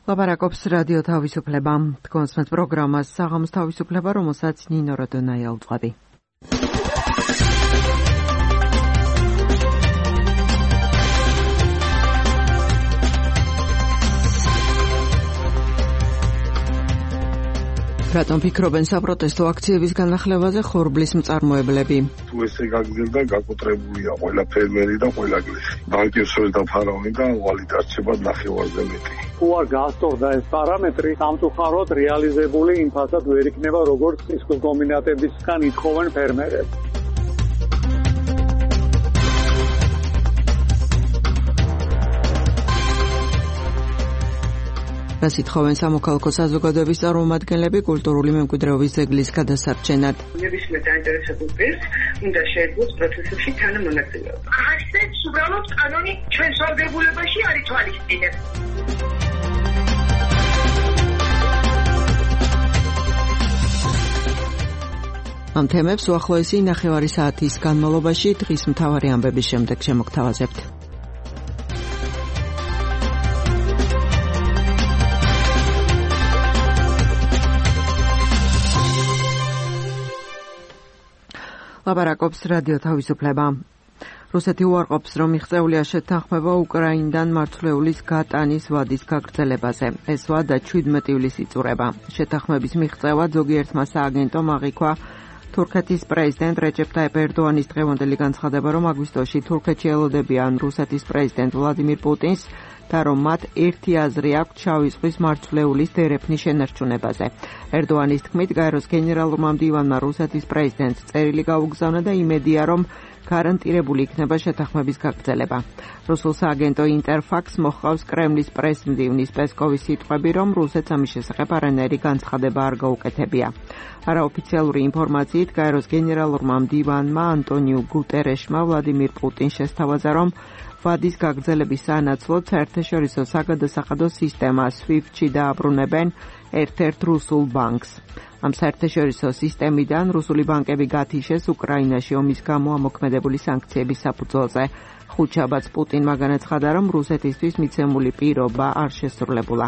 ლაპარაკობს რადიო თავისუფლება. თქვენს პროგრამას საღამოს თავისუფლება, რომელსაც ნინო როდონაია უძღვები. რატომ ფიქრობენ საპროტესტო აქციების განახლებაზე ხორბლის მწარმოებლები? თუ ესე გაგრძელდა, გაკოტრებულია ყველა ფერმერი და ყველა გლეხი. ბანკირსორი და ფარავანი და ვალი დარჩება ნახევარზე მეტი. თუ არ გასწორდა ეს პარამეტრი, სამწუხაროდ რეალიზებული იმ ფასად ვერ იქნება, როგორც ის კომბინატებისგან ითხოვენ ფერმერები. რას ითხოვენ სამოქალაქო საზოგადოების წარმომადგენლები კულტურული მემკვიდრეობის ძეგლის გადასარჩენად? ნებისმიერ დაინტერესებულ პირს უნდა შეეძლოს პროცესებში თანამონაწილეობა. ასეც უბრალოდ კანონი ჩვენ სარგებლობაში არ ითვალისწინებს. ამ თემებს უახლოესი ნახევარი საათის განმავლობაში დღის მთავარი ამბების შემდეგ შემოგთავაზებთ. ლაპარაკობს რადიო თავისუფლება. რუსეთი უარყოფს, რომ მიღწეულია შეთანხმება უკრაინიდან მართლეულის გატანის ვადის გაგრძელებაზე. ეს ვადა 17 ივლისს იწურება. შეთანხმების მიღწევა ზოგიერთმა სააგენტომ აღიქვა თურქეთის პრეზიდენტ რეჯეპ ტაიპ ერდოანის დღევანდელი განცხადება, რომ აგვისტოში თურქეთში ელოდებიან რუსეთის პრეზიდენტ ვლადიმირ პუტინს და რომ მათ ერთი აზრი აქვთ შავი ზღვის მართლეულის დერეფნის შენარჩუნებაზე. ერდოანის თქმით, გაეროს გენერალურმა მდივანმა რუსეთის პრეზიდენტს წერილი გაუგზავნა და იმედია, რომ გარანტირებული იქნება შეთანხმების გაგრძელება. რუსულ სააგენტო ინტერფაქს მოჰყავს კრემლის პრესმდივნის პესკოვის სიტყვები, რომ რუსეთს ამის შესახებ არანაირი განცხადება არ გაუკეთებია. არაოფიციალური ინფორმაციით, გაეროს გენერალურმა მდივანმა ანტონიუ გუტერეშმა ვლადიმირ პუტინს შესთავაზა, რომ ვადის გაგრძელების სანაცვლოდ საერთაშორისო საგადასახადო სისტემა SWIFT-ში დააბრუნებენ ერთ-ერთ რუსულ ბანკს. ამ საერთაშორისო სისტემიდან რუსული ბანკები გათიშეს უკრაინაში ომის გამო ამოქმედებული სანქციების საფუძველზე. ხუთშაბათს პუტინმა განაცხადა, რომ რუსეთისთვის მიცემული პირობა არ შესრულებულა.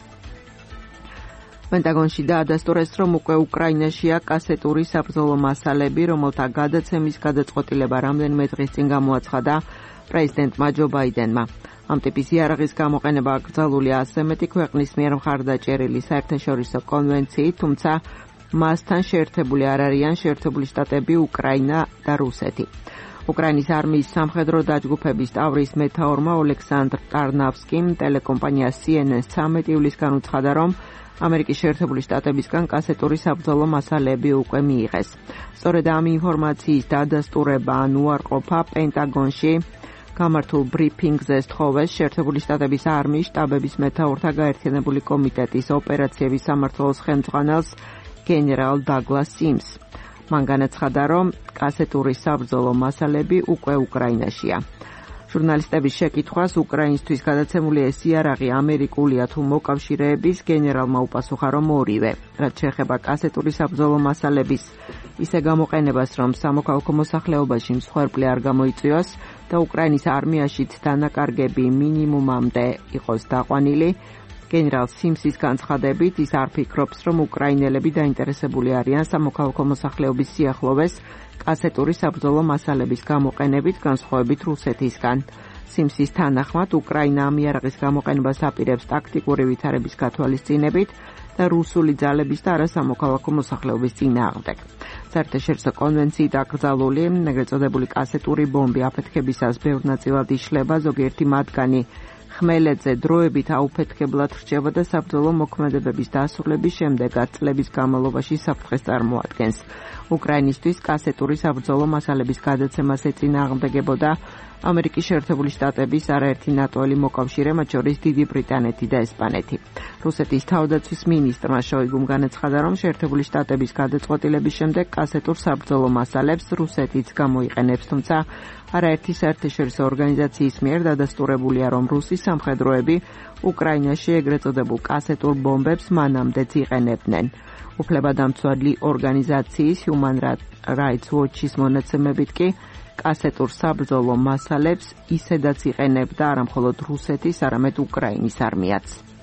პენტაგონში დაადასტურეს, რომ უკვე უკრაინაშია კასეტური საბრძოლო მასალები, რომელთა გადაცემის გადაწყვეტილება რამდენიმე დღის წინ გამოაცხადა პრეზიდენტმა ჯო ბაიდენმა. ამ ტიპის იარაღის გამოყენება აკრძალულია ასე მეტი ქვეყნის მიერ მხარდაჭერილი საერთაშორისო კონვენციით, თუმცა მასთან შეერთებული არ არიან შეერთებული შტატები, უკრაინა და რუსეთი. უკრაინის არმიის სამხედრო დაჯგუფების ტავრის მეთაორმა ოლექსანდრ ტარნავსკიმ ტელეკომპანია CNN-ს 13 ივლისგან უცხადა, რომ ამერიკის შეერთებული შტატებისგან კასეტური საბრძოლო მასალები უკვე მიიღეს. სწორედ ამ ინფორმაციის დადასტურება ან უარყოფა პენტაგონში გამართულ ბრიფინგზე სთხოვეს შეერთებული შტატების არმიის შტაბების მეთაორთა გაერთიანებული კომიტეტის ოპერაციების სამმართველოს ხელმძღვანელს გენერალ დაგლას სიმს. მან განაცხადა, რომ კასეტური საბრძოლო მასალები უკვე უკრაინაშია. ჟურნალისტების შეკითხვას უკრაინისთვის გადაცემული ეს იარაღი ამერიკულია თუ მოკავშირეების, გენერალმა უპასუხა, რომ ორივე. რაც შეეხება კასეტური საბრძოლო მასალების ისე გამოყენებას, რომ სამოქალაქო მოსახლეობაში მსხვერპლი არ გამოიწვიოს და უკრაინის არმიაშიც დანაკარგები მინიმუმამდე იყოს დაყვანილი, გენერალ სიმსის განცხადებით ის არ ფიქრობს, რომ უკრაინელები დაინტერესებული არიან სამოქალაქო მოსახლეობის სიახლოვეს კასეტური საბრძოლო მასალების გამოყენებით, განსხვავებით რუსეთისგან. სიმსის თანახმად, უკრაინა ამ იარაღის გამოყენებას აპირებს ტაქტიკური ვითარების გათვალისწინებით და რუსული ძალების და არა სამოქალაქო მოსახლეობის წინააღმდეგ. საერთაშორისო კონვენციით აკრძალული ეგრეთ წოდებული კასეტური ბომბი აფეთქებისას ბევრ ნაწილად იშლება, ზოგიერთი მათგანი ხმელეთზე დროებით აუფეთქებლად რჩება და საბრძოლო მოქმედებების დასრულების შემდეგაც წლების განმავლობაში საფრთხეს წარმოადგენს. უკრაინისთვის კასეტური საბრძოლო მასალების გადაცემას ეწინააღმდეგებოდა ამერიკის შეერთებული შტატების არაერთი ნატოელი მოკავშირე, მათ შორის დიდი ბრიტანეთი და ესპანეთი. რუსეთის თავდაცვის მინისტრმა შოიგუმ განაცხადა, რომ შეერთებული შტატების გადაწყვეტილების შემდეგ კასეტურ საბრძოლო მასალებს რუსეთიც გამოიყენებს, თუმცა არაერთი საერთაშორისო ორგანიზაციის მიერ დადასტურებულია, რომ რუსის სამხედროები უკრაინაში ეგრეთ წოდებულ კასეტურ ბომბებს მანამდეც იყენებდნენ. უფლებადამცველი ორგანიზაციის Human Rights Watch-ის მონაცემებით კი კასეტურ საბრძოლო მასალებს ისედაც იყენებდა არა მხოლოდ რუსეთის, არამედ უკრაინის არმიაც.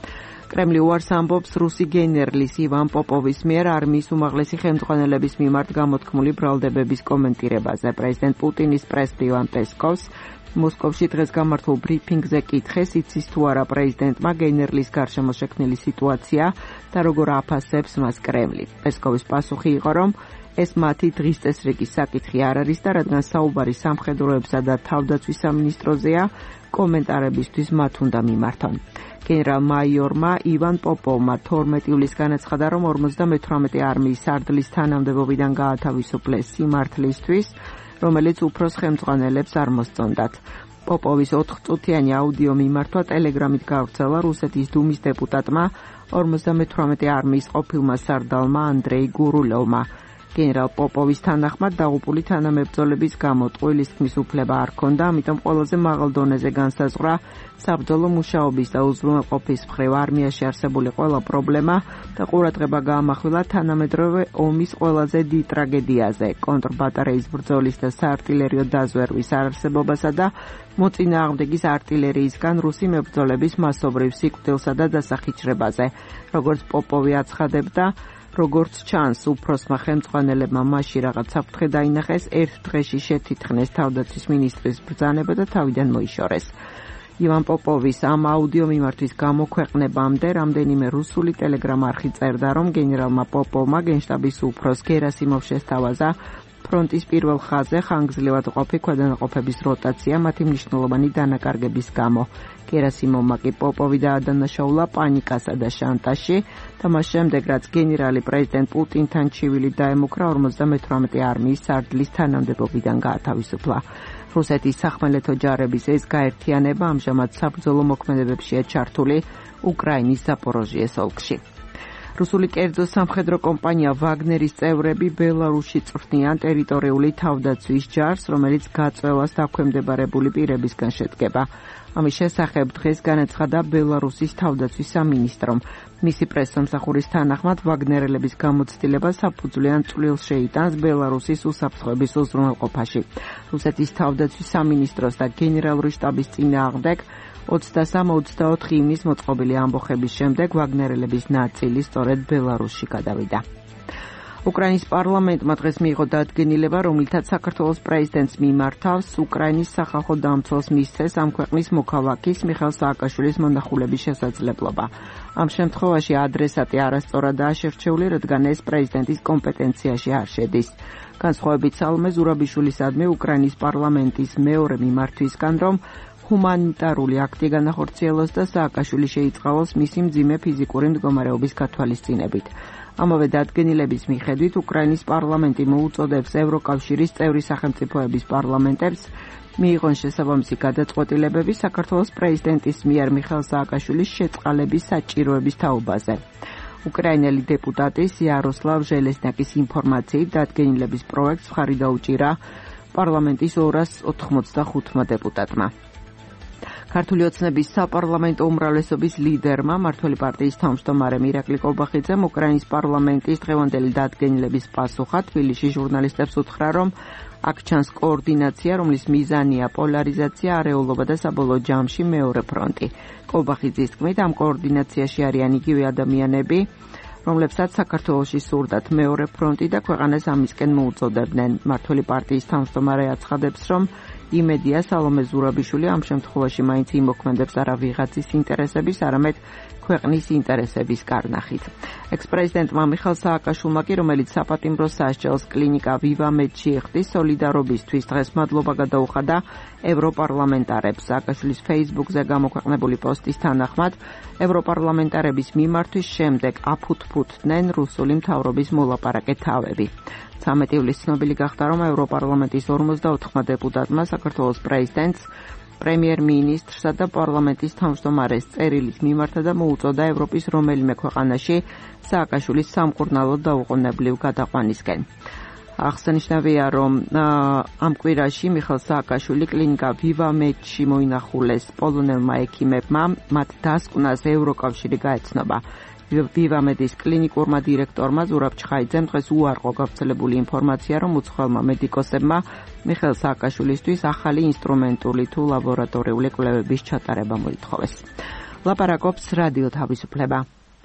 კრემლი უარს ამბობს რუსი გენერლის ივან პოპოვის მიერ არმიის უმაღლესი ხელმძღვანელების მიმართ გამოთქმული ბრალდებების კომენტირებაზე. პრეზიდენტ პუტინის პრესდივან პესკოვს მოსკოვში დღეს გამართულ ბრიფინგზე კითხეს, იცის თუ არა პრეზიდენტმა გენერლის გარშემო შექმნილი სიტუაცია და როგორ აფასებს მას კრემლი. პესკოვის პასუხი იყო, რომ ეს მათი დღის წესრიგის საკითხი არ არის და რადგან საუბარი სამხედროებსა და თავდაცვის სამინისტროზეა, კომენტარებისთვის მათ უნდა მიმართონ. გენერალ-მაიორმა ივან პოპოვმა 12 ივლისს განაცხადა, რომ 58 არმიის სარდლის თანამდებობიდან გაათავისუფლეს სიმართლისთვის, რომელიც უფროს ხელმძღვანელებს არ მოსწონდათ. პოპოვის 4-წუთიანი აუდიო მიმართვა ტელეგრამით გავრცელა რუსეთის დუმის დეპუტატმა 58 არმიის ყოფილმა სარდალმა ანდრეი გურულოვმა. გენერალ პოპოვის თანახმად დაღუპული თანამებრძოლების გამო ტყუილის თქმის უფლება არ ჰქონდა, ამიტომ ყველაზე მაღალ დონეზე განსაზღვრა საბრძოლო მუშაობის და უზრუნველყოფის მხრივ არმიაში არსებული ყველა პრობლემა და ყურადღება გაამახვილა თანამედროვე ომის ყველაზე დიდ ტრაგედიაზე, კონტრბატარეის ბრძოლის და საარტილერიო დაზვერვის არარსებობასა და მოწინააღმდეგის არტილერიისგან რუსი მებრძოლების მასობრივ სიკვდილსა და დასახიჩრებაზე. როგორც პოპოვი აცხადებდა, როგორც ჩანს, უფროსმა ხელმძღვანელებმა მასში რაღაც საფრთხე დაინახეს, ერთ დღეში შეთითხრეს თავდაცვის მინისტრის ბრძანება და თავიდან მოიშორეს. ივან პოპოვის ამ აუდიო მიმართვის გამოქვეყნებამდე რამდენიმე რუსული ტელეგრამ არხი წერდა, რომ გენერალმა პოპოვმა გენშტაბის უფროს გერასიმოვს შესთავაზა ფრონტის პირველ ხაზზე ხანგრძლივად ყოფი ქვედანაყოფების როტაცია მათი მნიშვნელოვანი დანაკარგების გამო. გერასიმოვმა კი პოპოვი დაადანაშაულა პანიკასა და შანტაჟში და მას შემდეგ, რაც გენერალი პრეზიდენტ პუტინთან ჩივილი დაემუქრა, 58 არმიის სარდლის თანამდებობიდან გაათავისუფლა. რუსეთის სახმელეთო ჯარების ეს გაერთიანება ამჟამად საბრძოლო მოქმედებებშია ჩართული უკრაინის ზაპოროჟიეს ოლქში. რუსული კერძო სამხედრო კომპანია ვაგნერის წევრები ბელარუსში წვრთნიან ტერიტორიული თავდაცვის ჯარს, რომელიც გაწვევას დაქვემდებარებული პირებისგან შედგება. ამის შესახებ დღეს განაცხადა ბელარუსის თავდაცვის სამინისტრომ. მისი პრესსამსახურის თანახმად ვაგნერელების გამოცდილება საფუძვლიან წვლილს შეიტანს ბელარუსის უსაფრთხოების უზრუნველყოფაში. რუსეთის თავდაცვის სამინისტროს და გენერალური შტაბის წინააღმდეგ 23-24 ივნის მოწყობილი ამბოხების შემდეგ ვაგნერელების ნაწილი სწორედ ბელარუსში გადავიდა. უკრაინის პარლამენტმა დღეს მიიღო დადგენილება, რომლითაც საქართველოს პრეზიდენტს მიმართავს უკრაინის სახალხო დამცველს მისცეს ამ ქვეყნის მოქალაქის მიხეილ სააკაშვილის მონახულების შესაძლებლობა. ამ შემთხვევაში ადრესატი არასწორადაა შერჩეული, რადგან ეს პრეზიდენტის კომპეტენციაში არ შედის. განსხვავებით სალომე ზურაბიშვილისადმი უკრაინის პარლამენტის მეორე მიმართვისგან, რომ ჰუმანიტარული აქტი განახორციელოს და სააკაშვილი შეიწყალოს მისი მძიმე ფიზიკური მდგომარეობის გათვალისწინებით. ამავე დადგენილების მიხედვით უკრაინის პარლამენტი მოუწოდებს ევროკავშირის წევრი სახელმწიფოების პარლამენტებს მიიღონ შესაბამისი გადაწყვეტილებები საქართველოს პრეზიდენტის მიერ მიხეილ სააკაშვილის შეწყალების საჭიროების თაობაზე. უკრაინელი დეპუტატის იაროსლავ ჟელესნაკის ინფორმაციით დადგენილების პროექტს მხარი დაუჭირა პარლამენტის 285 დეპუტატმა. ქართული ოცნების საპარლამენტო უმრავლესობის ლიდერმა მმართველი პარტიის თავმჯდომარემ ირაკლი კობახიძემ უკრაინის პარლამენტის დღევანდელი დადგენილების პასუხად თბილისში ჟურნალისტებს უთხრა, რომ აქ ჩანს კოორდინაცია, რომლის მიზანია პოლარიზაცია, არეულობა და საბოლოო ჯამში მეორე ფრონტი. კობახიძის თქმით, ამ კოორდინაციაში არიან იგივე ადამიანები, რომლებსაც საქართველოში სურდათ მეორე ფრონტი და ქვეყანას ამისკენ მოუწოდებდნენ. მმართველი პარტიის თავმჯდომარე აცხადებს, რომ იმედია სალომე ზურაბიშვილი ამ შემთხვევაში მაინც იმოქმედებს არა ვიღაცის ინტერესების, არამედ ქვეყნის ინტერესების კარნახით. ექს-პრეზიდენტმა მიხეილ სააკაშვილმა კი, რომელიც საპატიმრო სასჯელს კლინიკა ვივამედში იხდის სოლიდარობისთვის, დღეს მადლობა გადაუხადა ევროპარლამენტარებს. სააკაშვილის ფეისბუქზე გამოქვეყნებული პოსტის თანახმად, ევროპარლამენტარების მიმართვის შემდეგ აფუთფუთდნენ რუსული მთავრობის მოლაპარაკე თავები. 13 ივლისს ცნობილი გახდა, რომ ევროპარლამენტის 54 დეპუტატმა საქართველოს პრეზიდენტს, პრემიერ-მინისტრსა და პარლამენტის თავმჯდომარეს წერილის მიმართა და მოუწოდა ევროპის რომელიმე ქვეყანაში სააკაშვილის სამკურნალოდ დაუყოვნებლივ გადაყვანისკენ. აღსანიშნავია, რომ ამ კვირაში მიხეილ სააკაშვილი კლინიკა ვივამედში მოინახულეს პოლონელმა ექიმებმა, მათ დასკვნას ევროკავშირი გაეცნობა. ვივამედის კლინიკურმა დირექტორმა ზურაბ ჩხაიძემ დღეს უარყო გავრცელებული ინფორმაცია, რომ უცხოელმა მედიკოსებმა მიხეილ სააკაშვილისთვის ახალი ინსტრუმენტული თუ ლაბორატორიული კვლევების ჩატარება მოითხოვეს. ლაპარაკობს რადიო თავისუფლება.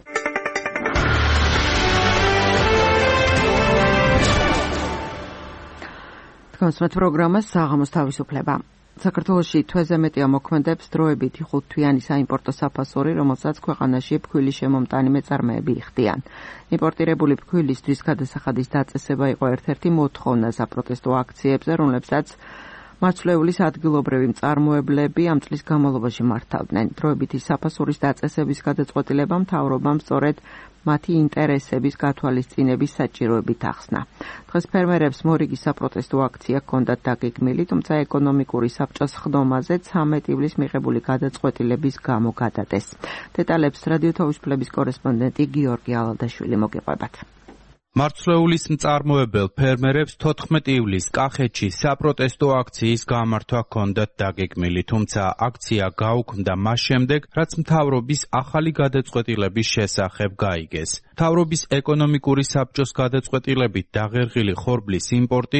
თქვენს პროგრამას საღამოს თავისუფლება. საქართველოში თვეზე მეტია მოქმედებს დროებითი 5-თვიანი საიმპორტო საფასური, რომელსაც ქვეყანაში ფქვილის შემომტანი მეწარმეები იხდიან. იმპორტირებული ფქვილისთვის გადასახადის დაწესება იყო ერთ-ერთი მოთხოვნა საპროტესტო აქციებზე, რომლებსაც მარცვლეულის ადგილობრივი მწარმოებლები ამ წლის განმავლობაში მართავდნენ. დროებითი საფასურის დაწესების გადაწყვეტილება მთავრობამ სწორედ მათი ინტერესების გათვალისწინების საჭიროებით ახსნა. დღეს ფერმერებს მორიგი საპროტესტო აქცია ჰქონდათ დაგეგმილი, თუმცა ეკონომიკური საბჭოს ხდომაზე 13 ივლისს მიღებული გადაწყვეტილების გამო გადადეს. დეტალებს რადიო თავისუფლების კორესპონდენტი გიორგი ალადაშვილი მოგეყვებათ. მარცვლეულის მწარმოებელ ფერმერებს 14 ივლისს კახეთში საპროტესტო აქციის გამართვა ჰქონდათ დაგეგმილი, თუმცა აქცია გაუქმდა მას შემდეგ, რაც მთავრობის ახალი გადაწყვეტილების შესახებ გაიგეს. მთავრობის ეკონომიკური საბჭოს გადაწყვეტილებით დაღერღილი ხორბლის იმპორტი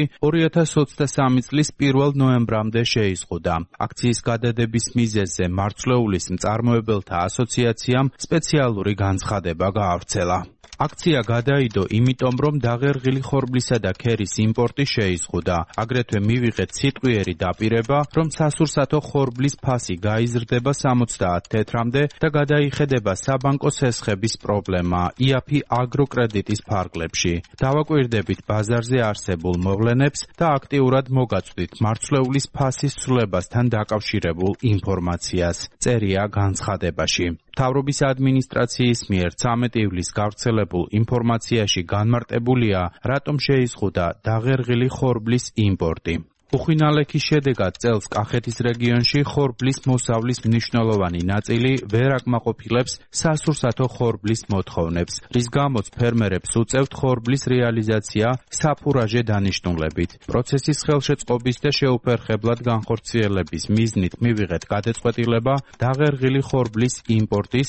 2023 წლის 1 ნოემბრამდე შეიზღუდა. აქციის გადადების მიზეზზე მარცვლეულის მწარმოებელთა ასოციაციამ სპეციალური განცხადება გაავრცელა. აქცია გადაიდო იმიტომ, რომ დაღერღილი ხორბლისა და ქერის იმპორტი შეიზღუდა. აგრეთვე მივიღეთ სიტყვიერი დაპირება, რომ სასურსათო ხორბლის ფასი გაიზრდება 70 თეთრამდე და გადაიხედება საბანკო სესხების პრობლემა იაფი აგროკრედიტის ფარგლებში. დავაკვირდებით ბაზარზე არსებულ მოვლენებს და აქტიურად მოგაწვდით მარცვლეულის ფასის ცვლილებასთან დაკავშირებულ ინფორმაციას, წერია განცხადებაში. მთავრობის ადმინისტრაციის მიერ 13 ივლისს გავრცელებულ ინფორმაციაში განმარტებულია, რატომ შეიზღუდა დაღერღილი ხორბლის იმპორტი. უხინალექის შედეგად წელს კახეთის რეგიონში ხორბლის მოსავლის მნიშვნელოვანი ნაწილი ვერ აკმაყოფილებს სასურსათო ხორბლის მოთხოვნებს, რის გამოც ფერმერებს უწევთ ხორბლის რეალიზაცია საფურაჟე დანიშნულებით. პროცესის ხელშეწყობის და შეუფერხებლად განხორციელების მიზნით მივიღეთ გადაწყვეტილება დაღერღილი ხორბლის იმპორტის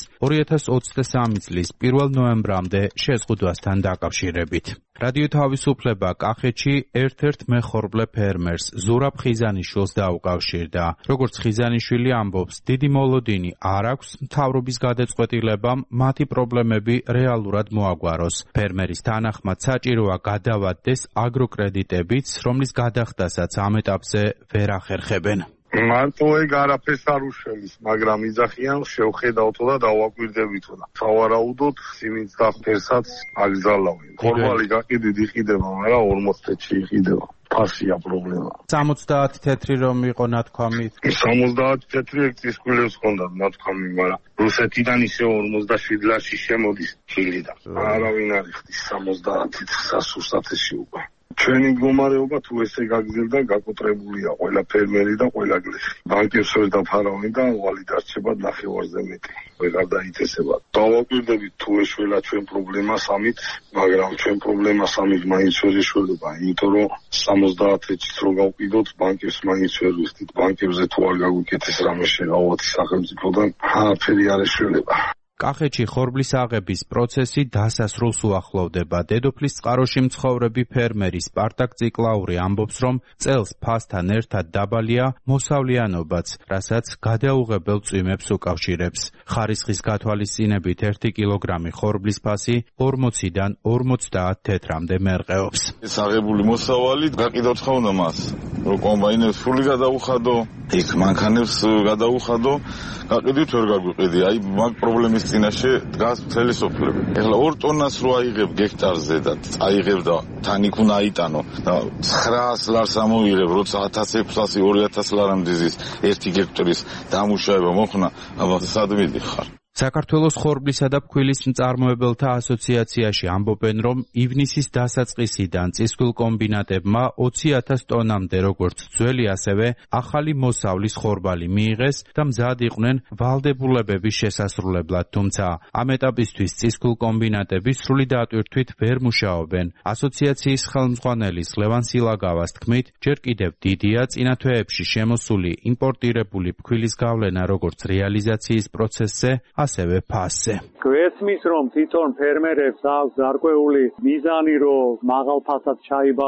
2023 წლის 1 ნოემბრამდე შეზღუდვასთან დაკავშირებით. რადიო თავისუფლება კახეთში ერთ-ერთ მეხორბლე ფერმერს ზურაბ ხიზანიშვილს დაუკავშირდა. როგორც ხიზანიშვილი ამბობს, დიდი მოლოდინი არ აქვს მთავრობის გადაწყვეტილებამ მათი პრობლემები რეალურად მოაგვაროს. ფერმერის თანახმად საჭიროა გადავადდეს აგროკრედიტებიც, რომლის გადახდასაც ამ ეტაპზე ვერ ახერხებენ. მარტო ეგ არაფერს არ უშველის, მაგრამ იძახიან შევხედავთო და დავაკვირდებითო და სავარაუდოდ სიმინდს და ფერსაც აგზალავენ. ხორბალი გაყიდვით იყიდება, მაგრამ 40 თეთრი იყიდება. ფასია პრობლემა. 70 თეთრი რომ იყო ნათქვამით. 70 თეთრი ეგ წისქვილებს ჰქონდათ ნათქვამი, მაგრამ რუსეთიდან ისე 47 ლარში შემოდის ჩილიდან. არავინ არ იხდის 70 თეთრ სასურსათში უკვე. ჩვენი მდგომარეობა თუ ესე გაგრძელდა, გაკოტრებულია ყველა ფერმერი და ყველა გლეხი. ბანკებს ვერ დაფარავენ და ვალი დარჩება ნახევარზე მეტი. ვეღარ დაიწესება. დავაკვირდებით თუ ეშველა ჩვენ პრობლემას ამით, მაგრამ ჩვენ პრობლემას ამით მაინც ვერ ეშველება, იმიტომ რომ 70 თეთრს რო გავყიდოთ, ბანკებს მაინც ვერ ვიხდით. ბანკებზე თუ არ გაგვიკეთეს რამე შეღავათ სახელმწიფოდან, არაფერი არ ეშველება. კახეთში ხორბლის აღების პროცესი დასასრულს უახლოვდება. დედოფლის წყაროში მცხოვრები ფერმერი სპარტაკ ციკლაური ამბობს, რომ წელს ფასთან ერთად დაბალია მოსავლიანობაც, რასაც გადაუღებელ წვიმებს უკავშირებს. ხარისხის გათვალისწინებით 1 კილოგრამი ხორბლის ფასი 40-დან 50 თეთრამდე მერყეობს. აღებული მოსავალი გაყიდოთ ხავნა მას, რომ კომბაინებს ფული გადაუხადო, იქ მანქანებს გადაუხადო, გაყიდით ვერ გაგვიყიდი. აი მაგ პრობლემის წინაშე დგას მთელი სოფლები. ეხლა 2 ტონას რო აიღებ გექტარზე და აიღებ და თან იქ უნდა აიტანო და 900 ლარს ამოიღებ, როცა 1600 2000 ლარამდე ზის 1 გექტრის დამუშავება მოხნა, აბა სად მიდიხარ? საქართველოს ხორბლისა და ფქვილის მწარმოებელთა ასოციაციაში ამბობენ, რომ ივნისის დასაწყისიდან წისქვილ კომბინატებმა 20,000 ტონამდე როგორც ძველი, ასევე ახალი მოსავლის ხორბალი მიიღეს და მზად იყვნენ ვალდებულებების შესასრულებლად, თუმცა ამ ეტაპისთვის წისქვილ კომბინატები სრული დატვირთვით ვერ მუშაობენ. ასოციაციის ხელმძღვანელის ლევან სილაგავას თქმით, ჯერ კიდევ დიდია წინა თვეებში შემოსული იმპორტირებული ფქვილის გავლენა როგორც რეალიზაციის პროცესზე, ასევე ფასზე. გვესმის, რომ თვითონ ფერმერებს აქვს გარკვეული მიზანი, რომ მაღალ ფასად ჩაიბარონ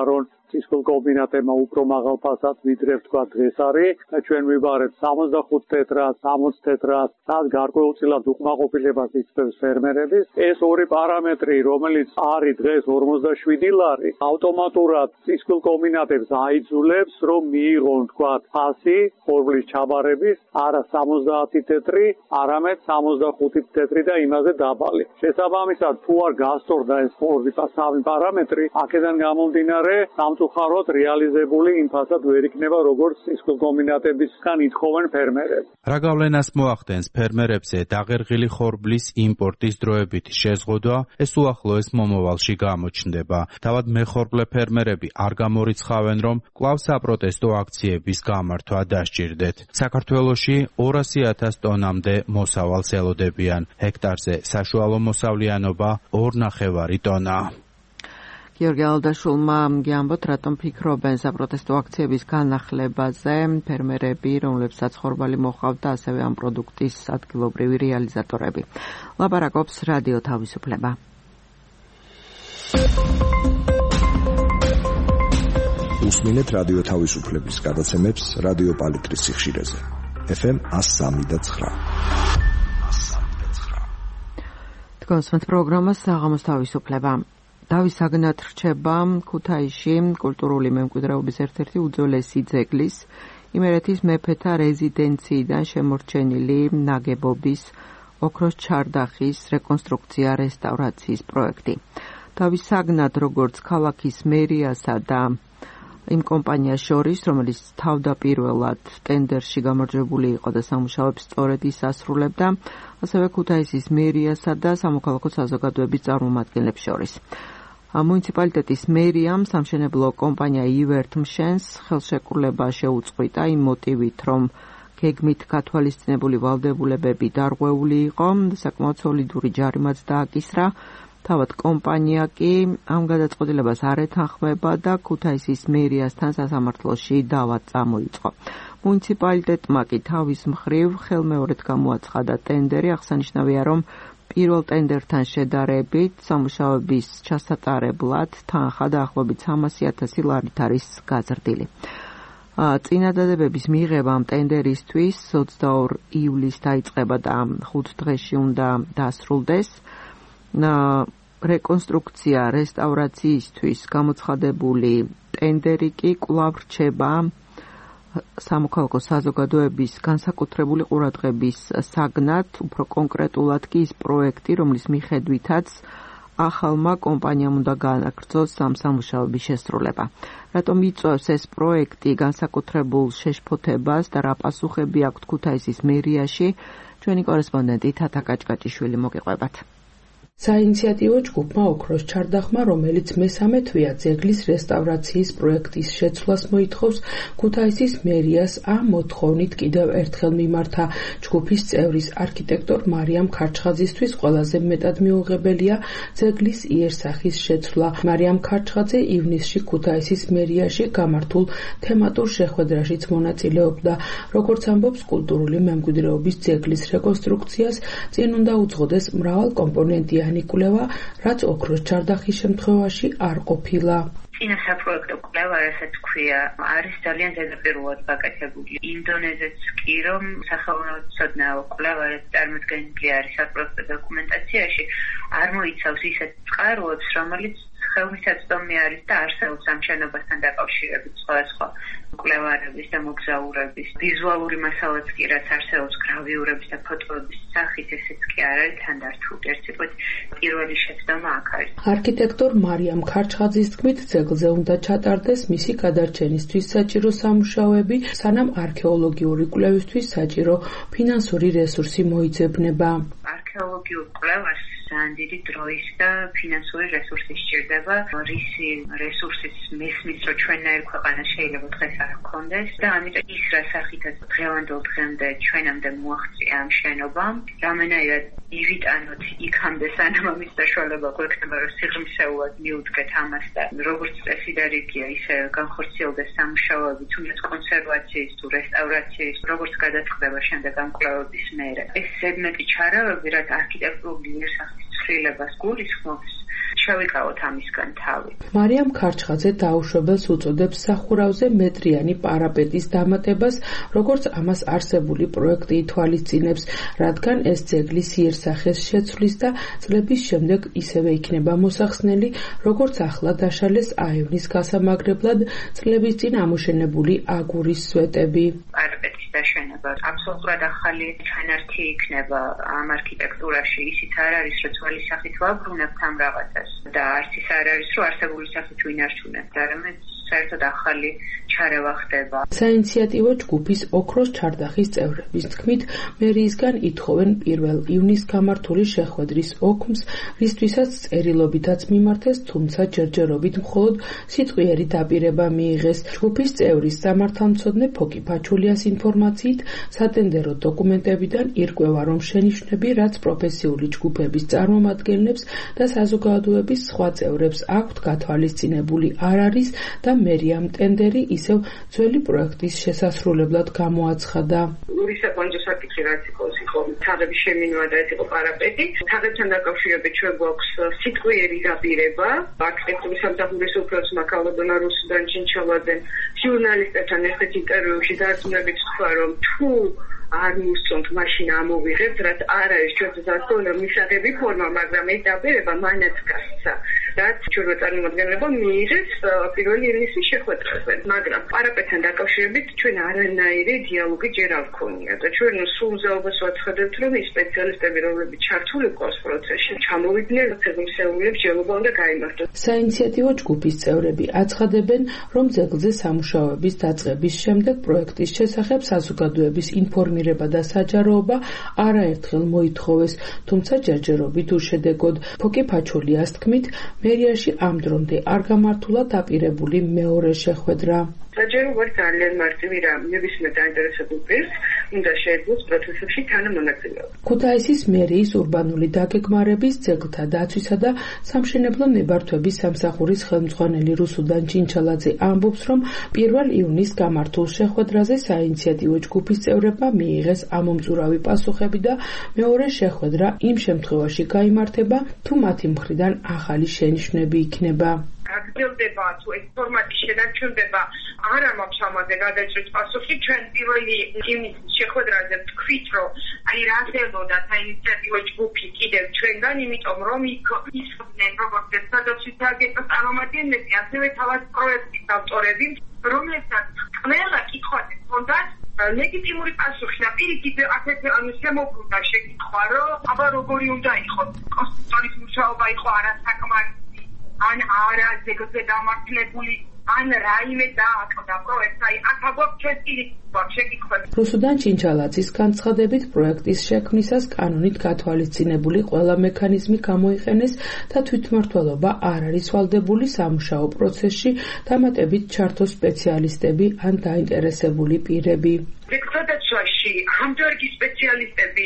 ცისკურ კომბინატებმა უფრო მაღალ ფასად ვიდრე თქვა დღეს არის და ჩვენ ვიბარებთ 65 თეტრას, 60 თეტრას, სადაც გარკვეულწილად უკმაყოფილებას იწვევს ფერმერების. ეს ორი პარამეტრი, რომელიც არის დღეს 47 ლარი, ავტომატურად ცისკურ კომბინატებს აიძულებს, რომ მიიღონ თქვა ფასი ხორბლის ჩაბარების არა 70 თეთრი, არამედ 65 თეთრი და იმაზე დაბალი. შესაბამისად, თუ არ გასწორდა ეს სამი პარამეტრი, აქედან გამომდინარე, სამწუხაროდ რეალიზებული იმ ფასად ვერ იქნება, როგორც ცისკურ კომბინატებისგან ითხოვენ ფერმერები. რა გავლენას მოახდენს ფერმერებზე დაღერღილი ხორბლის იმპორტის დროებითი შეზღუდვა, ეს უახლოეს მომავალში გამოჩნდება. თავად მეხორბლე ფერმერები არ გამორიცხავენ, რომ კვლავ საპროტესტო აქციების გამართვა დასჭირდეთ. საქართველოში 200,000 ტონამდე მოსავალს ელოდებიან. ჰექტარზე საშუალო მოსავლიანობა 2,5 ტონა. გიორგი ალდაშულმა გიამბოთ, რატომ ფიქრობენ საპროტესტო აქციების განახლებაზე ფერმერები, რომლებსაც ხორბალი მოჰყავთ და ასევე ამ პროდუქტის ადგილობრივი რეალიზატორები. ლაპარაკობს რადიო თავისუფლება. უსმინეთ რადიო თავისუფლების გადაცემებს რადიო პალიტრის სიხშირეზე. FM 103.9. თქვენს პროგრამას საღამოს თავისუფლება. დავით საგნად რჩება ქუთაისში კულტურული მემკვიდრეობის ერთ-ერთი უძველესი ძეგლის, იმერეთის მეფეთა რეზიდენციიდან შემორჩენილი ნაგებობის ოქროს ჩარდახის რეკონსტრუქცია რესტავრაციის პროექტი. დავით საგნად როგორც ქალაქის მერიასა და იმ კომპანიას შორის, რომელიც თავდაპირველად ტენდერში გამარჯვებული იყო და სამუშაოებს სწორედ ისასრულებდა, ასევე ქუთაისის მერიასა და სამოქალაქო საზოგადოების წარმომადგენლებს შორის. მუნიციპალიტეტის მერიამ სამშენებლო კომპანია ივერთმშენს ხელშეკრულება შეუწყვიტა იმ მოტივით, რომ გეგმით გათვალისწინებული ვალდებულებები დარღვეული იყო, საკმაოდ სოლიდური ჯარიმაც დააკისრა. თავად კომპანია კი ამ გადაწყვეტილებას არ ეთანხმება და ქუთაისის მერიასთან სასამართლოში დავა წამოიწყო. მუნიციპალიტეტმა კი თავის მხრივ ხელმეორედ გამოაცხადა ტენდერი. აღსანიშნავია, რომ პირველ ტენდერთან შედარებით სამუშაოების ჩასატარებლად თანხა დაახლოებით 300,000 ლარით არის გაზრდილი. წინადადებების მიღება ამ ტენდერისთვის 22 ივლისს დაიწყება და 5 დღეში უნდა დასრულდეს. რეკონსტრუქცია რესტავრაციისთვის გამოცხადებული ტენდერი კი კვლავ რჩება სამოქალაქო საზოგადოების განსაკუთრებული ყურადღების საგნად, უფრო კონკრეტულად კი ის პროექტი, რომლის მიხედვითაც ახალმა კომპანიამ უნდა გაანაგრძოს ამ სამუშაოების შესრულება. რატომ იწვევს ეს პროექტი განსაკუთრებულ შეშფოთებას და რა პასუხები აქვთ ქუთაისის მერიაში, ჩვენი კორესპონდენტი თათა კაჭკაჭიშვილი მოგიყვებათ. საინიციატივო ჯგუფმა ოქროს ჩარდახმა, რომელიც მესამე თვეა ძეგლის რესტავრაციის პროექტის შეცვლას მოითხოვს, ქუთაისის მერიას ამ მოთხოვნით კიდევ ერთხელ მიმართა. ჯგუფის წევრის არქიტექტორ მარიამ ქარჩხაძისთვის ყველაზე მეტად მიუღებელია ძეგლის იერსახის შეცვლა. მარიამ ქარჩხაძე ივნისში ქუთაისის მერიაში გამართულ თემატურ შეხვედრაშიც მონაწილეობდა. როგორც ამბობს, კულტურული მემკვიდრეობის ძეგლის რეკონსტრუქციას წინ უნდა უძღოდეს მრავალკომპონენტიანი კვლევა, რაც ოქროს ჩარდახის შემთხვევაში არ ყოფილა. წინა საპროექტო კვლევა, რასაც ქვია, არის ძალიან ზედაპირულად გაკეთებული. ინდონეზეთს კი რომ სახელმწიფო კვლევა, რაც წარმოდგენილი არის საპროექტო დოკუმენტაციაში, არ მოიცავს ისეთ წყაროებს, რომელიც ხელმისაწვდომი არის და არსებობს ამ შენობასთან დაკავშირებით სხვადასხვა კვლევარების და მოგზაურების ვიზუალური მასალაც კი რაც არსებობს გრავიურების და ფოტოების სახით, ესეც კი არ არის თანდართული. ერთ სიტყვით, პირველი შეცდომა აქ არის. არქიტექტორ მარიამ ქარჩხაძის თქმით, ძეგლზე უნდა ჩატარდეს მისი გადარჩენისთვის საჭირო სამუშაოები, სანამ არქეოლოგიური კვლევისთვის საჭირო ფინანსური რესურსი მოიძებნება. არქეოლოგიურ კვლევას ძალიან დიდი დროის და ფინანსური რესურსი სჭირდება. რისი რესურსის მესმის, რომ ჩვენნაირ ქვეყანას შეიძლება დღეს არ ჰქონდეს და ამიტომ ის რა სახითაც დღევანდელ დღემდე ჩვენამდე მოაღწია ამ შენობამ, რამენაირად ივიტანოთ იქამდე, სანამ ამის საშუალება გვექნება, რომ სიღრმისეულად მიუდგეთ ამას და როგორც წესი და რიგია, ისე განხორციელდეს სამუშაოები, თუნდაც კონსერვაციის თუ რესტავრაციის, როგორც გადაწყდება შემდეგ ამ კვლევების მერე. ეს ზედმეტი ჩარავები, რაც არქიტექტურული იერსახის ცვლილებას გულისხმობს, შევიკავოთ ამისგან თავი. მარიამ ქარჩხაძე დაუშვებელს უწოდებს სახურავზე მეტრიანი პარაპეტის დამატებას, როგორც ამას არსებული პროექტი ითვალისწინებს, რადგან ეს ძეგლი სიერსახეს შეცვლის და წლების შემდეგ ისევე იქნება მოსახსნელი, როგორც ახლა დაშალეს აივნის გასამაგრებლად წლების წინ ამოშენებული აგურის სვეტები. პარაპეტის დაშენება აბსოლუტურად ახალი ჩანართი იქნება ამ არქიტექტურაში. ისიც არ არის, რომ ძველი სახით ვაბრუნებთ ამ რაღაცას და არც ის არ არის, რომ არსებული სახით ვინ არჩუნებთ, არამედ საერთოდ ახალი ჩარევა ხდება. საინიციატივო ჯგუფის ოქროს ჩარდახის წევრების თქმით, მერიისგან ითხოვენ 1 ივნისს გამართული შეხვედრის ოქმს, რისთვისაც წერილობითაც მიმართეს, თუმცა ჯერჯერობით მხოლოდ სიტყვიერი დაპირება მიიღეს. ჯგუფის წევრის სამართალმცოდნე ფოკი ფაჩულიას ინფორმაციით, სატენდერო დოკუმენტებიდან ირკვევა, რომ შენიშვნები, რაც პროფესიული ჯგუფების წარმომადგენლებს და საზოგადოების სხვა წევრებს აქვთ გათვალისწინებული არ არის და მერიამ ტენდერი ისევ ძველი პროექტის შესასრულებლად გამოაცხადა. ურისაკონჯო საკითხი რაც იყო თაღების შემინვა და ეს იყო პარაპეტი. თაღებთან დაკავშირებით ჩვენ გვაქვს სიტყვიერი დაპირება არქიტექტურის სამსახურის უფროს მაკალოდონა რუსუდან ჩინჩალაძემ ჟურნალისტებთან ერთ ინტერვიუში დარწმუნებით თქვა, რომ თუ არ მუსწონთ მაშინ ამოვიღებთ, რაც არ არის ჩვენთვის ასწორა მისაღები ფორმა, მაგრამ ეს დაპირება მანაც გასცა, რაც ჩვენ წარმომადგენლებმა მიიღეს 1 ივნისის შეხვედრაზე. მაგრამ პარაპეტთან დაკავშირებით ჩვენ არანაირი დიალოგი ჯერ არ გქონია და ჩვენ სულ ზაობას ვაცხადებთ, რომ ის სპეციალისტები, რომლებიც ჩართული ყავს პროცესში, ჩამოვიდნენ ცეცხლსეულებს ჯერობა უნდა გაიმართოს. საინიციატივო ჯგუფის წევრები აცხადებენ, რომ ძეგლზე სამუშაოების დაწყების შემდეგ პროექტის შესახებ საზოგადოების ინფორმირება და საჯაროობა არაერთხელ მოითხოვეს, თუმცა ჯერჯერობით უშედეგოდ. ფოკი ფაჩულიას თქმით, მერიაში ამ დრომდე არ გამართულა დაპირებული მეორე შეხვედრა. საჯაროობა ძალიან მარტივი რამ, ნებისმიერ დაინტერესებულ პირს უნდა შეეძლოს პროცესებში თანამონაწილეობა. ქუთაისის მერიის ურბანული დაგეგმარების, ძეგლთა დაცვისა და სამშენებლო ნებართვების სამსახურის ხელმძღვანელი რუსუდან ჩინჩალაძე ამბობს, რომ 1 ივნისს გამართულ შეხვედრაზე საინიციატივო ჯგუფის წევრებმა მიიღეს ამომწურავი პასუხები და მეორე შეხვედრა იმ შემთხვევაში გაიმართება, თუ მათი მხრიდან ახალი შენიშვნები იქნება. გაგრძელდება თუ ეს ფორმატი შენარჩუნდება, არა მაქვს ამაზე გადაჭრის პასუხი. ჩვენ 1 ივნისის შეხვედრაზე ვთქვით, რომ აი რასელოდა საინიციატივო ჯგუფი კიდევ ჩვენგან, იმიტომ რომ იქ ისხდნენ როგორც დაცვის აგენტოს წარმომადგენლები, ასევე თავად პროექტის ავტორები, რომლებსაც ყველა კითხვაზე ჰქონდათ ლეგიტიმური პასუხი და პირიქით ასეთ შემოbrunდა შეკითხვა, რომ აბა როგორი უნდა იყოს კონსტრუქტორის მუშაობა იყო არასაკმარისი, ან არა ძეგლზე დამართლებული, ან რაიმე დააკლდა პროექტს, აი აქ გვაქვს ჩვენ შეკითხვები. რუსუდან ჩინჩალაძის განცხადებით, პროექტის შექმნისას კანონით გათვალისწინებული ყველა მექანიზმი გამოიყენეს და თვითმმართველობა არ არის ვალდებული სამუშაო პროცესში დამატებით ჩართოს სპეციალისტები ან დაინტერესებული პირები. ზეგლთადაცვაში ამ დარგის სპეციალისტები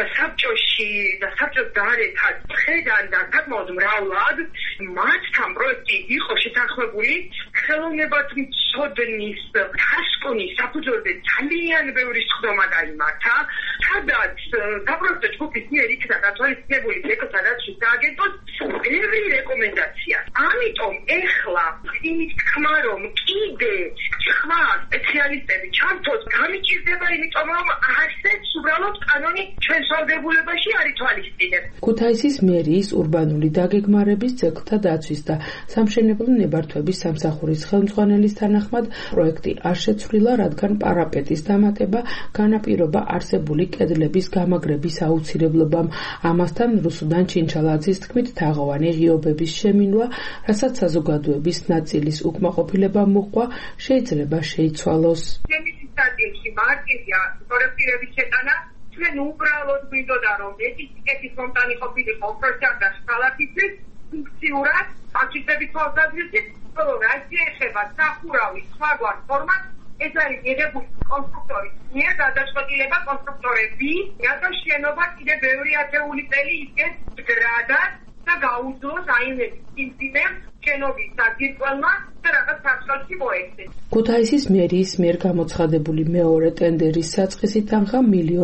საბჭოში და საბჭოს გარეთ ხედან და საკმაოდ მრავლად მათთან პროექტი იყო შეთანხმებული ხელოვნებად მცოდნის თასკონის საფუძველზე ძალიან ბევრი სხდომა გაიმართა, სადაც დაპროექტო ჯგუფის მიერ იქნა გათვალისწინებული ძეგლთა დაცვის სააგენტოს ბევრი რეკომენდაცია. ამიტომ ეხლა იმით თქმა, რომ კიდე სხვა სპეციალისტები ჩართოს გამიჭირდება, იმიტომ რომ ასეც უბრალოდ კანონი ჩვენ სვალდებულებაში არ ითვალისწინებს. ქუთაისის მერიის ურბანული დაგეგმარების, ძეგლთა დაცვის და სამშენებლო ნებართვების სამსახურის ხელმძღვანელის თანახმად პროექტი არ შეცვლილა, რადგან პარაპეტის დამატება განაპირობა არსებული კედლების გამაგრების აუცილებლობამ. ამასთან რუსუდან ჩინჩალაძის თქმით, თაღოვანი ღიობების შემინვა, რასაც საზოგადოების ნაწილის უკმაყოფილება მოჰყვა, შეიძლება შეიცვალოს. სტატიაში მარტივია პროექტირების შეტანა, ჩვენ უბრალოდ გვინდოდა რომ ეტიკეტის მომტანი ყოფილიყო პროექტის ქალაქისთვის ფუნქციურად აკეთების თვალსაზრისით, რომ რაც ეხება სახურავის სხვაგვარ ფორმატს, ეს არის მიღებული კონსტრუქტორის მიერ გადაწყვეტილება კონსტრუქტორები, რათა შენობა კიდევ ბევრი ათეული წელი იდგეს მდგრადად და გაუძლოს აინების სიმძიმემ შენობის საძირკველმა და რაღაც საფრთხეში მოექცეს. ქუთაისის მერიის მიერ გამოცხადებული მეორე ტენდერის საწყისი თანხა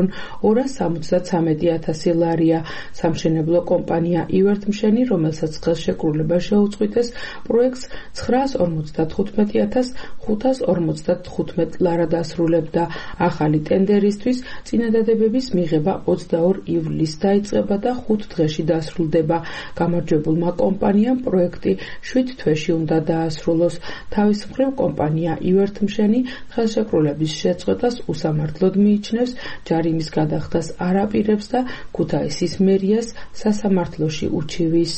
1.273.000 ლარია. სამშენებლო კომპანია ივერთმშენი, რომელსაც ხელშეკრულება შეუწყვიტეს, პროექტს 955.555 ლარა დასრულებდა. ახალი ტენდერისთვის წინადადებების მიღება 22 ივლისს დაიწყება და 5 დღეში დასრულდება. გამარჯვებულმა კომპანიამ პროექტი 7 თვეში უნდა დაასრულოს. თავის მხრივ კომპანია ივერთმშენი ხელშეკრულების შეწყვეტას უსამართლოდ მიიჩნევს, ჯარიმის გადახდას არ აპირებს და ქუთაისის მერიას სასამართლოში უჩივის.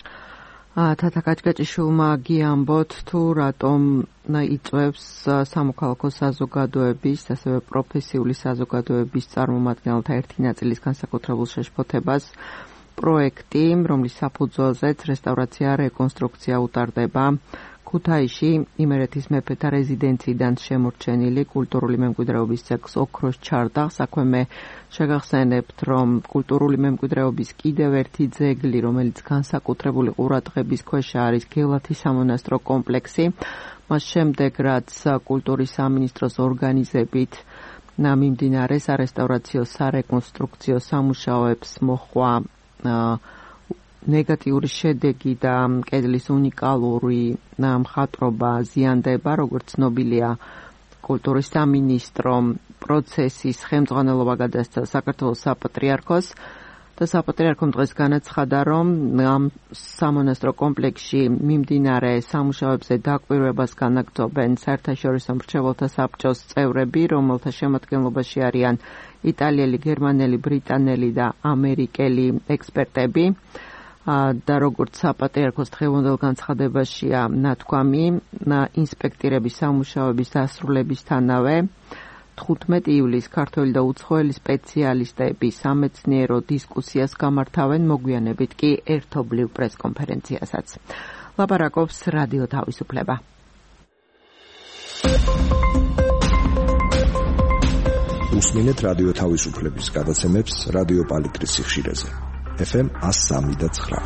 თათა კაჭკაჭიშვილმა გიამბოთ თუ რატომ იწვევს სამოქალაქო საზოგადოების, ასევე პროფესიული საზოგადოების წარმომადგენელთა ერთი ნაწილის განსაკუთრებულ შეშფოთებას პროექტი, რომლის საფუძველზეც რესტავრაცია, რეკონსტრუქცია utardeba ქუთაისში იმერეთის მეფეთა რეზიდენციიდან შემორჩენილი კულტურული მემკვიდრეობის ძეგლს ოქროს ჩარდაღს. აქვე მე შეგახსენებთ, რომ კულტურული მემკვიდრეობის კიდევ ერთი ძეგლი, რომელიც განსაკუთრებული ყურადღების ქვეშ არის, გელათის სამონასტრო კომპლექსი. მას შემდეგ, რაც კულტურის სამინისტროს ორგანიზებით მიმდინარე სარესტავრაციო, სარეკონსტრუქციო სამუშაოებს მოჰყვა ნეგატიური შედეგი და კედლის უნიკალური მხატვრობა ზიანდება, როგორც ცნობილია, კულტურის სამინისტრომ პროცესის ხელმძღვანელობა გადასცა საქართველოს საპატრიარქოს და საპატრიარქომ დღეს განაცხადა, რომ ამ სამონასტრო კომპლექსში მიმდინარე სამუშაოებზე დაკვირვებას განაგრძობენ საერთაშორისო მრჩეველთა საბჭოს წევრები, რომელთა შემადგენლობაში არიან იტალიელი, გერმანელი, ბრიტანელი და ამერიკელი ექსპერტები. და როგორც საპატრიარქოს დღევანდელ განცხადებაშია ნათქვამი, ინსპექტირების სამუშაოების დასრულებისთანავე 15 ივლისს ქართველი და უცხოელი სპეციალისტები სამეცნიერო დისკუსიას გამართავენ, მოგვიანებით კი ერთობლივ პრესკონფერენციასაც. ლაპარაკობს რადიო თავისუფლება. უსმინეთ რადიო თავისუფლების გადაცემებს რადიო პალიტრის სიხშირეზე. FM 103.9.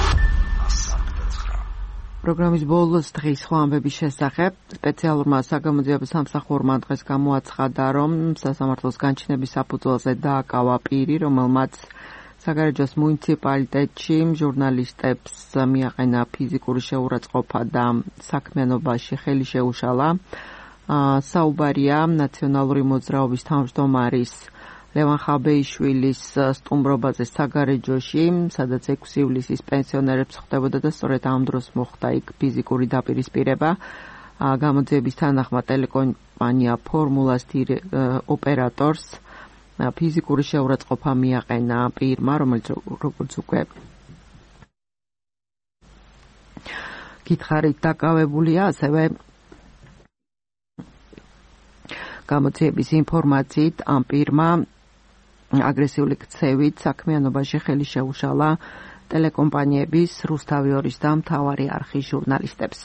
პროგრამის ბოლოს დღის სხვა ამბების შესახებ სპეციალურმა საგამოძიებო სამსახურმა დღეს გამოაცხადა, რომ სასამართლოს განჩინების საფუძველზე დააკავა პირი, რომელმაც საგარეჯოს მუნიციპალიტეტში ჟურნალისტებს მიაყენა ფიზიკური შეურაცხყოფა და საქმიანობაში ხელი შეუშალა. საუბარია ნაციონალური მოძრაობის თავმჯდომარის ლევან ხაბეიშვილის სტუმრობაზე საგარეჯოში, სადაც 6 ივლისის პენსიონერებს ხვდებოდა და სწორედ ამ დროს მოხდა იქ ფიზიკური დაპირისპირება. გამოძიების თანახმად ტელეკომპანია ფორმულას ოპერატორს ფიზიკური შეურაცხყოფა მიაყენა პირმა, რომელიც როგორც უკვე გითხარით დაკავებულია, ასევე გამოძიების ინფორმაციით ამ პირმა აგრესიული ქცევით საქმიანობაში ხელი შეუშალა ტელეკომპანიების რუსთავი 2 და მთავარი არხის ჟურნალისტებს.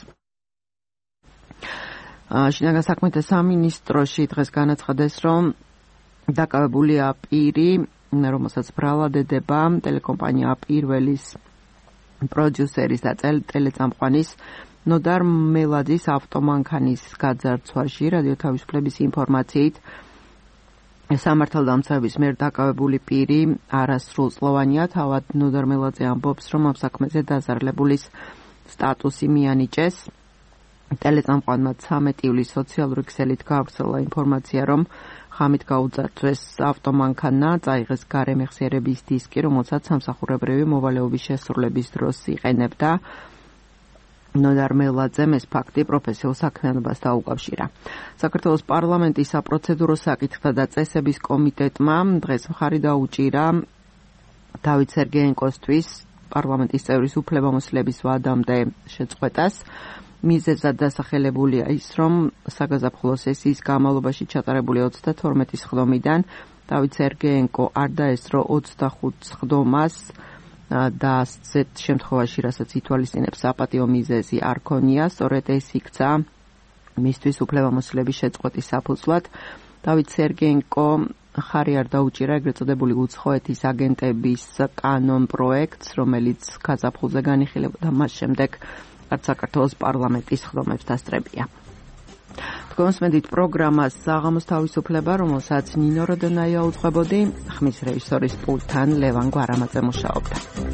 შინაგან საქმეთა სამინისტროში დღეს განაცხადეს, რომ დაკავებულია პირი, რომელსაც ბრალადდება ტელეკომპანია პირველის პროდიუსერის და ტელეწამყვანის ნოდარ მელაძის ავტომანქანის გაძარცვაში. რადიო თავისუფლების ინფორმაციით სამართალდამცავების მიერ დაკავებული პირი არასრულწლოვანია. თავად ნოდარ მელაძე ამბობს, რომ ამ საქმეზე დაზარალებულის სტატუსი მიანიჭეს. ტელეწამყვანმა 13 ივლისს სოციალური ქსელით გავრცელა ინფორმაცია, რომ ხამით გაუძარცვეს ავტომანქანა, წაიღეს გარემეხსიერების დისკი, რომელსაც სამსახურებრივი მოვალეობის შესრულების დროს იყენებდა. ნოდარ მელაძემ ეს ფაქტი პროფესიულ საქმიანობას დაუკავშირა. საქართველოს პარლამენტის საპროცედურო საკითხთა და წესების კომიტეტმა დღეს მხარი დაუჭირა დავით სერგეენკოსთვის პარლამენტის წევრის უფლებამოსილების ვადამდე შეწყვეტას. მიზეზად დასახელებულია ის, რომ საგაზაფხულო სესიის განმავლობაში ჩატარებული 32 სხდომიდან დავით სერგეენკო არ დაესწრო 25 სხდომას და ასეთ შემთხვევაში, რასაც ითვალისწინებს საპატიო მიზეზი არ ქონია, სწორედ ეს იქცა მისთვის უფლებამოსილების შეწყვეტის საფუძვლად. დავით სერგეენკო ხარი არ დაუჭირა ეგრეთ წოდებული უცხოეთის აგენტების კანონ პროექტს, რომელიც გაზაფხულზე განიხილებოდა, მას შემდეგ არც საქართველოს პარლამენტის ხდომებს დასწრებია. Თქვენსმენდით პროგრამას საღამოს თავისუფლება, რომელსაც ნინო როდონაია უძღვებოდი, ხმის რეჟისორის პულტთან ლევან გვარამაძე მუშაობდა.